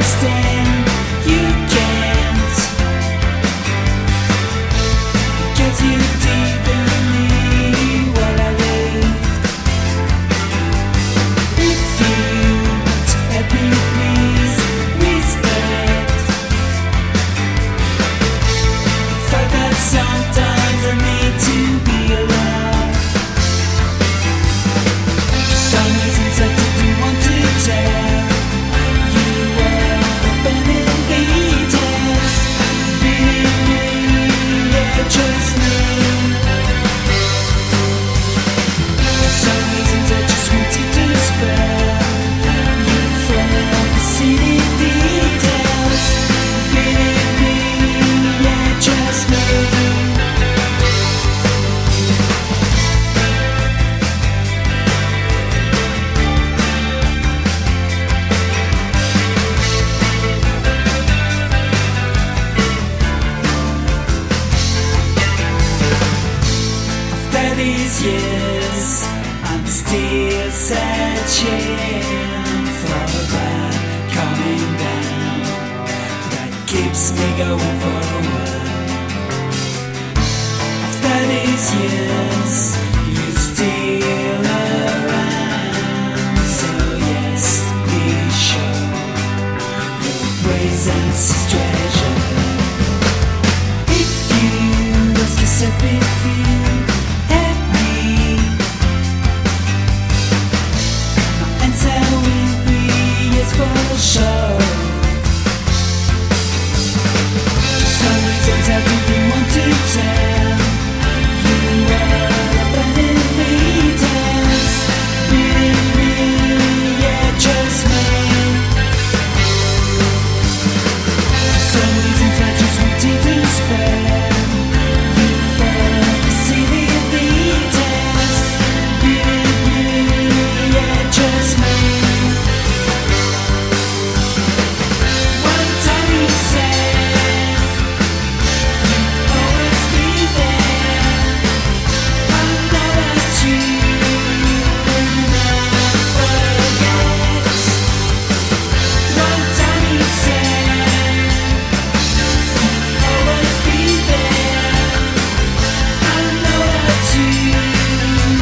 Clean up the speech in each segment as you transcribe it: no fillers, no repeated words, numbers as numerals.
understand. You can't get you deep in me while I live. If you'd help me please respect. Thought that sometimes I need to be alone. For some reasons I didn't want to tell you all abandoned details. Really, yeah, just me. For some reasons I just wanted to spare you from the city details. Really, yeah, just me. After these years, I'm still searching for that coming down that keeps me going forward. After these years, you're still around, so yes, be sure your presence is treasure. If you ask yourself if you help me, my answer will be yes for sure. For some reasons I didn't want to tell you all abandoned details. Really, yeah, just me. For some reasons I just wanted to spare you from the city details. Really, yeah, just me. One time you said you'd always be there. I know that you will never forget. One time you said you'd always be there. I know that you will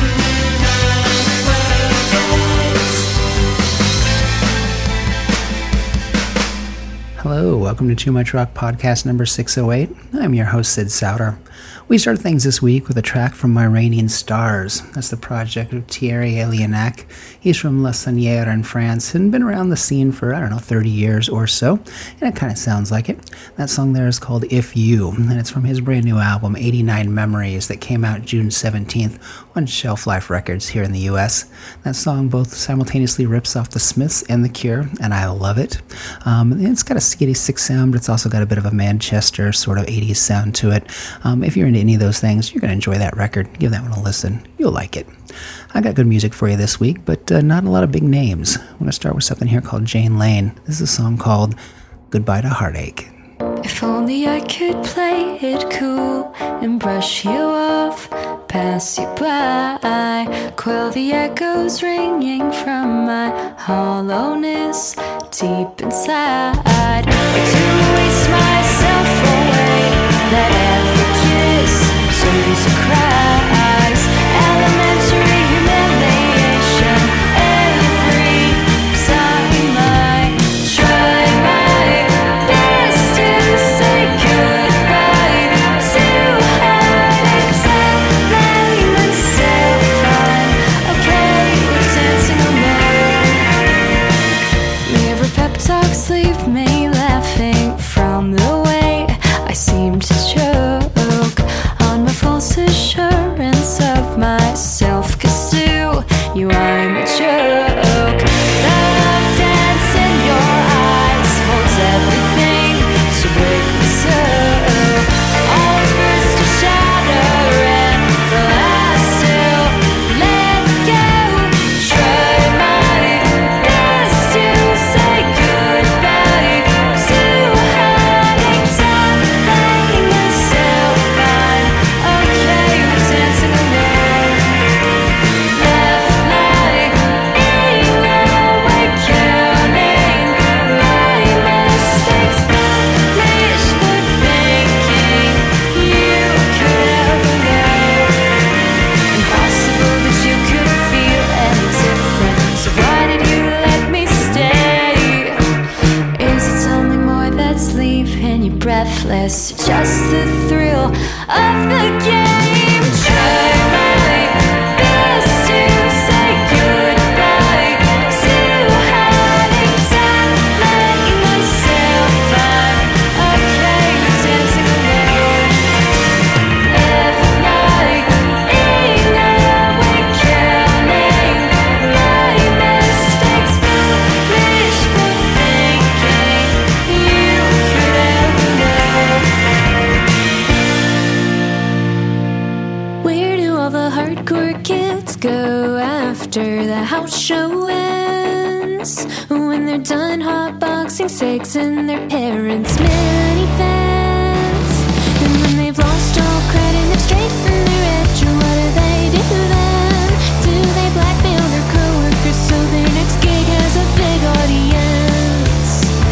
never forget. Hello, welcome to Too Much Rock podcast number 608. I'm your host, Sid Souter. We started things this week with a track from Iranian Stars. That's the project of Thierry Elianac. He's from La Sanière in France and been around the scene for, 30 years or so, and it kind of sounds like it. That song there is called If You, and it's from his brand new album, 89 Memories, that came out June 17th on Shelf Life Records here in the US. That song both simultaneously rips off The Smiths and The Cure, and I love it. It's got a 86 sound, but it's also got a bit of a Manchester sort of 80s sound to it. If you're into any of those things, you're going to enjoy that record. Give that one a listen. You'll like it. I got good music for you this week, but not a lot of big names. I'm going to start with something here called Jane Lane. This is a song called Goodbye to Heartache. If only I could play it cool and brush you off, pass you by, quell the echoes ringing from my hollowness deep inside, or to waste myself away, let every kiss turn to cries, elementary humiliation, every time I try my best to say goodbye to heartaches, and then myself I'm okay with dancing alone. Mirror pep talks leave me laughing from the way I seem to choke on my false assurance. breathless, just the thrill of the game. Try my best to say goodbye to having time, letting myself find a place dancing alone. If my inner awakening, my mistakes foolish for thinking you could ever know. Where do all the hardcore kids go after the house show ends? When they're done hotboxing sex in their parents' minivans, and when they've lost all credit and they've straightened their edge, what do they do then? Do they blackmail their coworkers so their next gig has a big audience?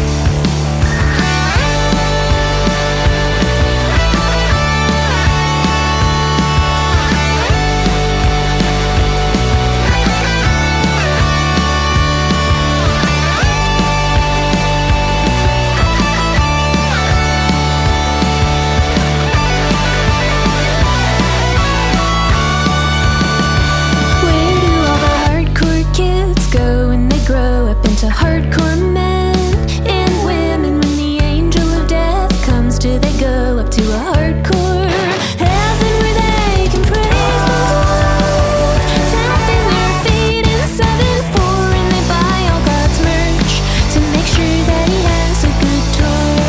Where do all the hardcore kids go when they grow up into hardcore men and women? When the angel of death comes, do they go up to a hardcore heaven where they can praise the Lord, tapping their feet in 7/4, and they buy all God's merch to make sure that he has a good tour?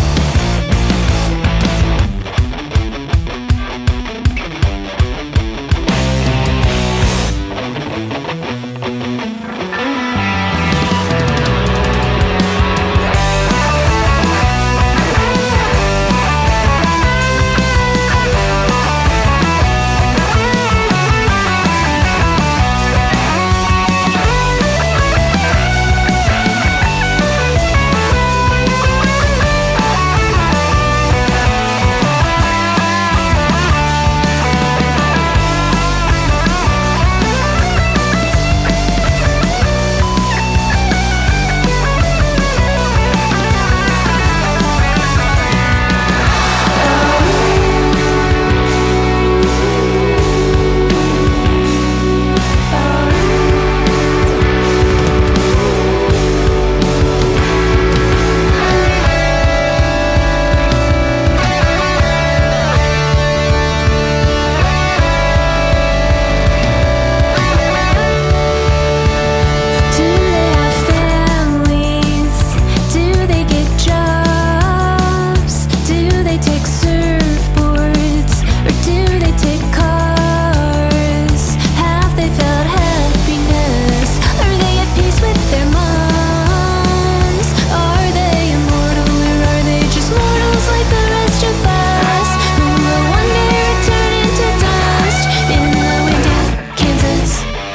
Do they have families? Do they get jobs? Do they take surfboards? Or do they take cars? Have they felt happiness? Are they at peace with their moms? Are they immortal, or are they just mortals like the rest of us? Who will one day return into dust in the wind of Kansas?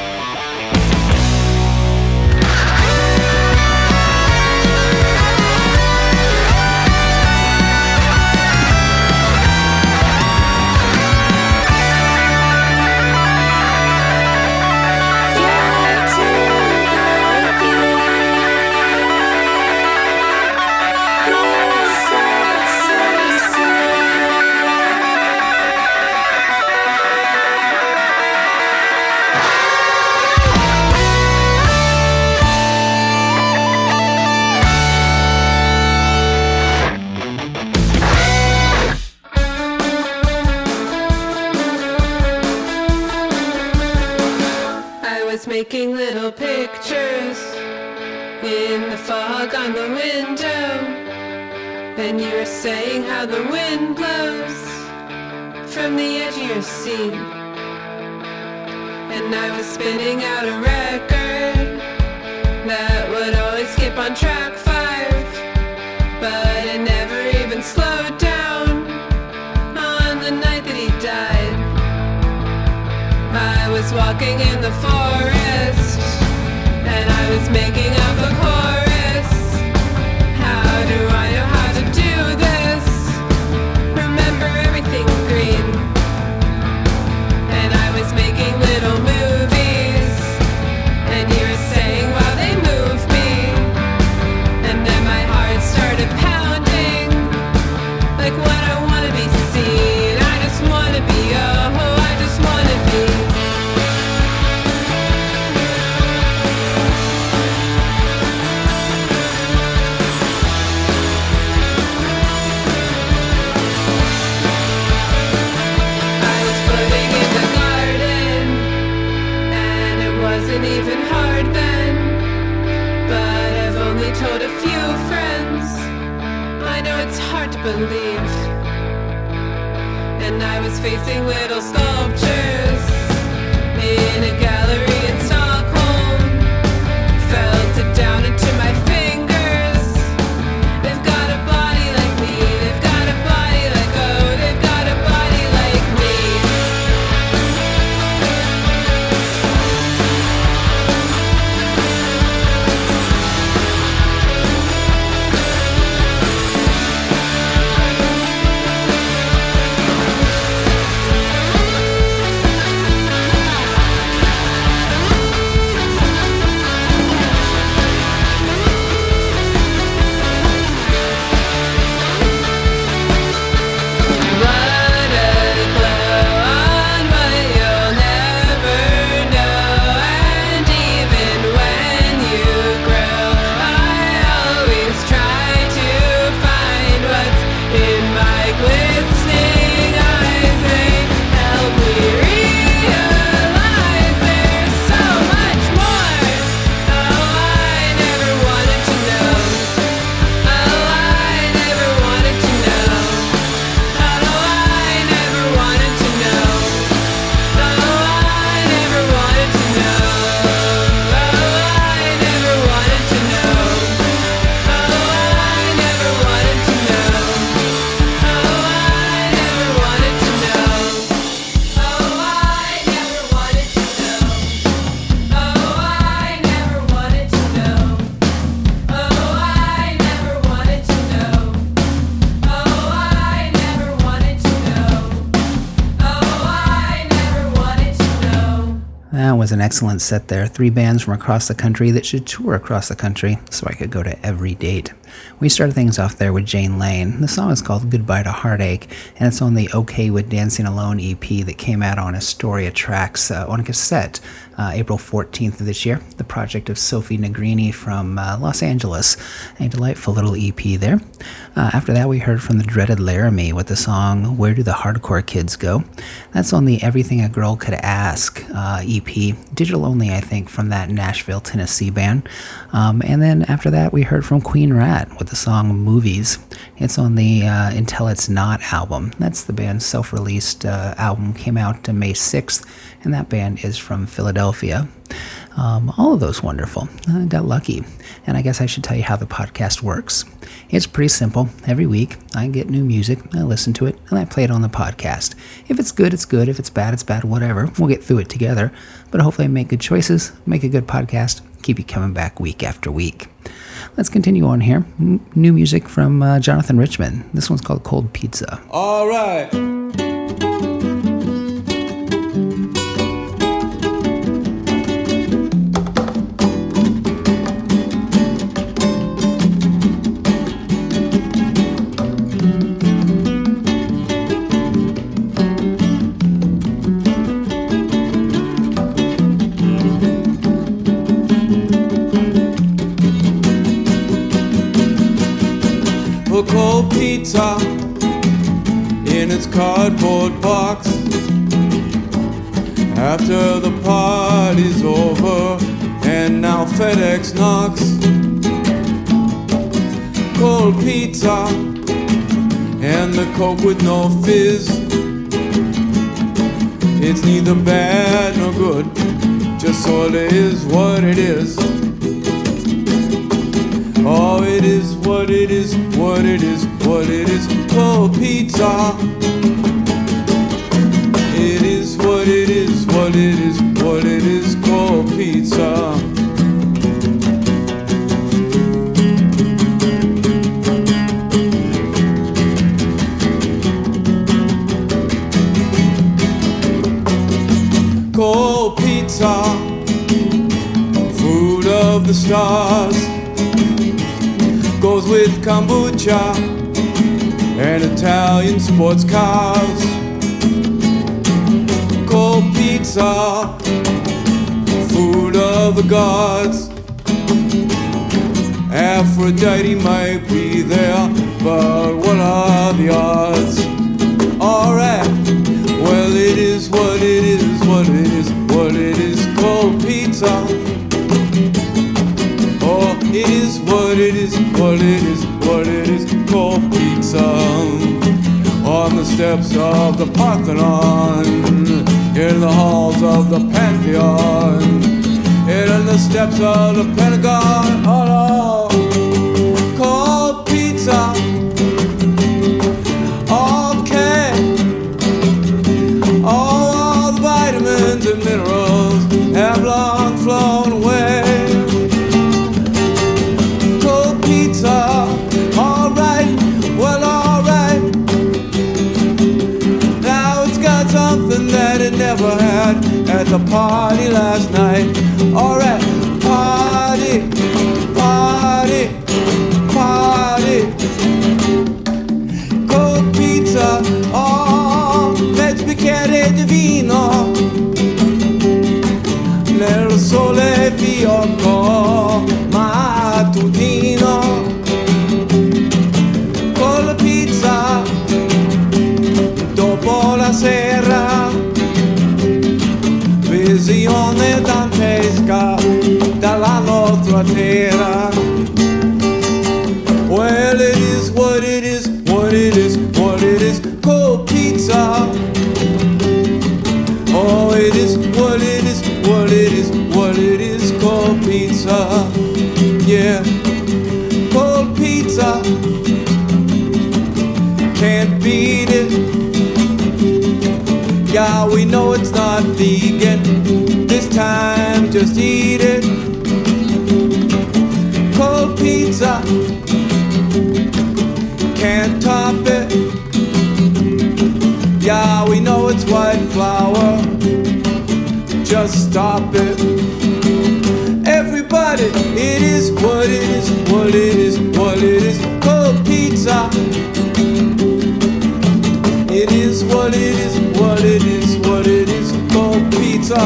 I was making little pictures in the fog on the window, and you were saying how the wind blows from the edge of your seat. And I was spinning out a record that would always skip on track 5, but it never even slowed down on the night that he died. I was walking in the forest, and I was making up a chorus. How do I know how to do this? Remember everything green. And I was making little movies, and you were saying while they move me. and leave. And I was facing little sculptures in a gallery in Stockholm. Felt it down into my fingers. They've got a body like me. They've got a body like, oh, they've got a body like me. That was an excellent set there. 3 bands from across the country that should tour across the country so I could go to every date. We started things off there with Jane Lane. The song is called Goodbye to Heartache, and it's on the OK with Dancing Alone EP that came out on Astoria Tracks on a cassette April 14th of this year. The project of Sophie Negrini from Los Angeles. A delightful little EP there. After that, we heard from the dreaded Laramie with the song Where Do the Hardcore Kids Go? That's on the Everything a Girl Could Ask EP. Digital only, I think, from that Nashville, Tennessee band. And then after that, we heard from Queen Rat with the song Movies. It's on the Until It's Not album. That's the band's self-released album. Came out May 6th, and that band is from Philadelphia. All of those wonderful. I got lucky. And I guess I should tell you how the podcast works. It's pretty simple. Every week, I get new music, I listen to it, and I play it on the podcast. If it's good, it's good. If it's bad, whatever. We'll get through it together. But hopefully I make good choices, make a good podcast, keep you coming back week after week. Let's continue on here. New music from Jonathan Richman. This one's called Cold Pizza. All right. A cold pizza in its cardboard box. After the party's over and now FedEx knocks. Cold pizza and the Coke with no fizz. It's neither bad nor good, just sorta is what it is. Oh, it is what it is, what it is, what it is. Cold pizza. It is what it is, what it is, what it is. Cold pizza. Cold pizza. Food of the stars. Goes with kombucha and Italian sports cars. Cold pizza, food of the gods. Aphrodite might be there, but what are the odds? Alright, well it is what it is, what it is, what it is. Cold pizza. Oh, it is what it is, what it is, what it is. Cold pizza. pizza on the steps of the Parthenon, in the halls of the Pantheon, and on the steps of the Pentagon. Oh, cold pizza. Okay. All the vitamins and minerals have long flown away. Cold pizza. Alright, well, alright. Now it's got something that it never had at the party last night. Alright, party, party, party. Cold pizza, oh, let's bicchiere di vino nel sole fiocco mattutino. Con la pizza dopo la sera, visione dantesca dalla nostra terra. Well, it is what it is, what it is, what it is. Cold pizza. Oh, it is what it is, what it is, what it is. Cold pizza. Yeah, cold pizza. Can't beat it. Yeah, we know it's not vegan. This time, just eat it. Cold pizza. Can't top it. Yeah, we know it's white flour. Just stop it. Everybody, it is what it is, what it is, what it is. Cold pizza. It is what it is, what it is, what it is. Cold pizza.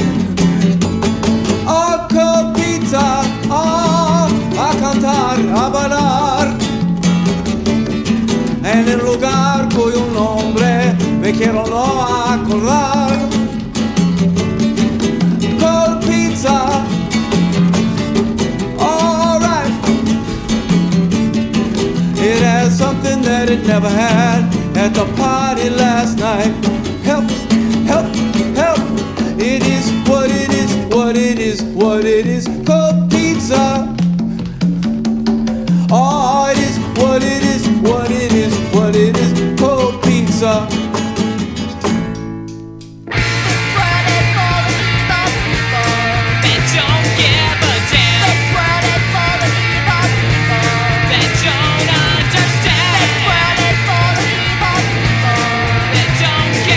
Oh, cold pizza. Oh, a cantar, a bailar. En el lugar cuyo nombre me quiero no acordar. Cold pizza. Alright. It has something that it never had at the party last night. Help, help, help. It is what it is, what it is, what it is. Cold pizza. Oh, it is what it is, what it is, what it is. Cold pizza. Don't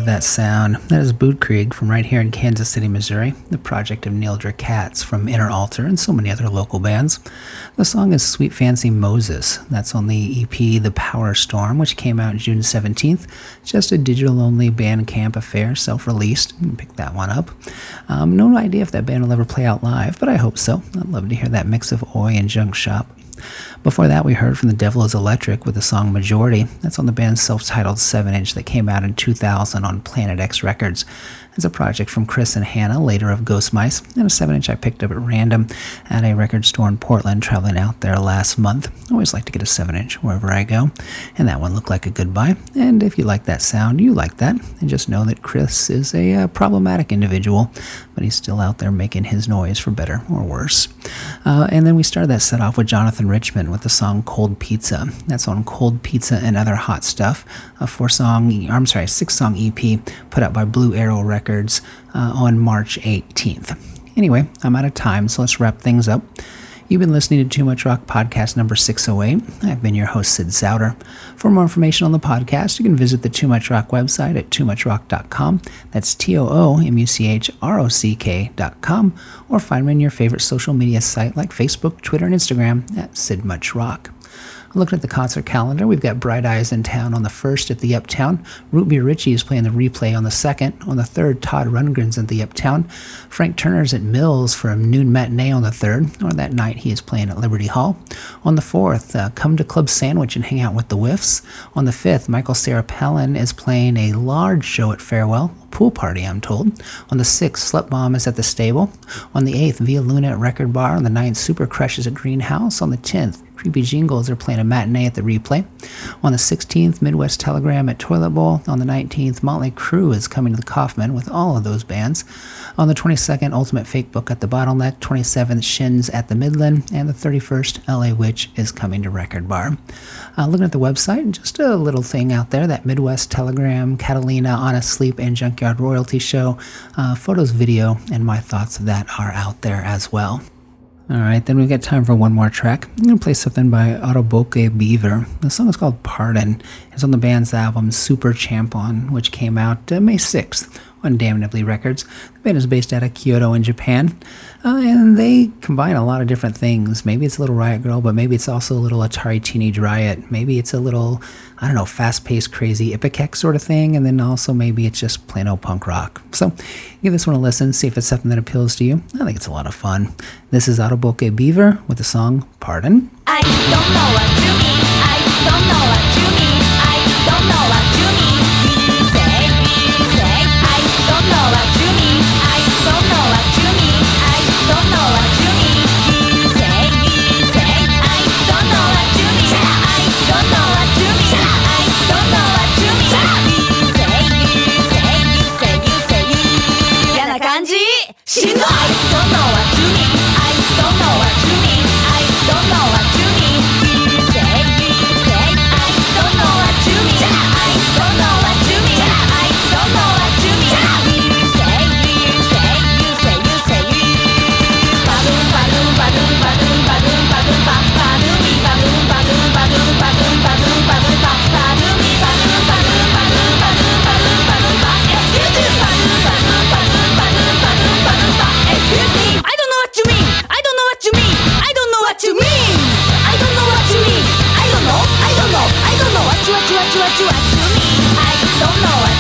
that sound. That is Bootkrieg from right here in Kansas City, Missouri, the project of Neildra Katz from Inner Altar and so many other local bands. The song is Sweet Fancy Moses. That's on the EP The Power Storm, which came out June 17th. Just a digital-only Bandcamp affair, self-released. You can pick that one up. No idea if that band will ever play out live, but I hope so. I'd love to hear that mix of Oi and Junk Shop. Before that, we heard from The Devil is Electric with the song Majority. That's on the band's self-titled 7-inch that came out in 2000 on Planet X Records. It's a project from Chris and Hannah, later of Ghost Mice, and a 7-inch I picked up at random at a record store in Portland, traveling out there last month. I always like to get a 7-inch wherever I go, and that one looked like a good buy. And if you like that sound, you like that, and just know that Chris is a problematic individual, but he's still out there making his noise for better or worse. And then we started that set off with Jonathan Richman with the song Cold Pizza. That's on Cold Pizza and Other Hot Stuff, a 6-song EP put out by Blue Arrow Records on March 18th. Anyway, I'm out of time, so let's wrap things up. You've been listening to Too Much Rock podcast number 608. I've been your host, Sid Sauter. For more information on the podcast, you can visit the Too Much Rock website at toomuchrock.com. That's TOOMUCHROCK.com, or find me on your favorite social media site like Facebook, Twitter, and Instagram at Sid Much Rock. Looking at the concert calendar, we've got Bright Eyes in town on the 1st at the Uptown. Root Beer Richie is playing the Replay on the 2nd. On the 3rd, Todd Rundgren's at the Uptown. Frank Turner's at Mills for a noon matinee on the 3rd, or that night he is playing at Liberty Hall. On the 4th, come to Club Sandwich and hang out with the Whiffs. On the 5th, Michael Sarah-Pellin is playing a large show at Farewell. Pool party, I'm told. On the 6th, Slut Bomb is at the Stable. On the 8th, Via Luna at Record Bar. On the 9th, Super Crush is at Greenhouse. On the 10th, Creepy Jingles are playing a matinee at the Replay. On the 16th, Midwest Telegram at Toilet Bowl. On the 19th, Motley Crue is coming to the Kaufman with all of those bands. On the 22nd, Ultimate Fake Book at the Bottleneck. 27th, Shins at the Midland. And the 31st, LA Witch is coming to Record Bar. Looking at the website, just a little thing out there, that Midwest Telegram, Catalina, Honest Sleep, and Junkyard Royalty show. Photos, video, and my thoughts of that are out there as well. Alright, then we've got time for one more track. I'm going to play something by Autoboke Beaver. The song is called Pardon. It's on the band's album Super Champon, which came out May 6th on Damnably Records. The band is based out of Kyoto in Japan, and they combine a lot of different things. Maybe it's a little Riot Girl, but maybe it's also a little Atari Teenage Riot. Maybe it's a little, I don't know, fast-paced, crazy Ipecac sort of thing, and then also maybe it's just plain old punk rock. So give this one a listen, see if it's something that appeals to you. I think it's a lot of fun. This is Autoboke Beaver with the song Pardon. I don't know what you mean. I don't know what you mean. I don't know what you mean. You say. I don't know what you mean. I don't know what you mean. I don't know what you mean. You say. I don't know what you mean. I don't know what you mean. I don't know what you mean. You say. 嫌な感じ。しんどい。I don't know what you mean. I don't know what you mean. I don't know what you mean. You say. I don't know what you mean. I don't know what you mean. I don't know what you mean. You say. Ba-doom, ba-doom, ba-doom, ba-doom, ba-doom, ba-doom, ba-doom-y, ba-doom, ba-doom, ba-doom, ba-doom, ba-doom, ba-doom, ba-doom-y, ba-doom, ba-doom, ba-doom, ba-doom, ba-doom, ba-doom, ba. Excuse me. Ba-doom, ba-doom, ba-doom, ba-doom, ba-doom, ba-doom, ba. Excuse me. I don't know what you mean. I don't know what you mean. I don't know what you mean. I don't know what you mean. I don't know what you mean. I don't know what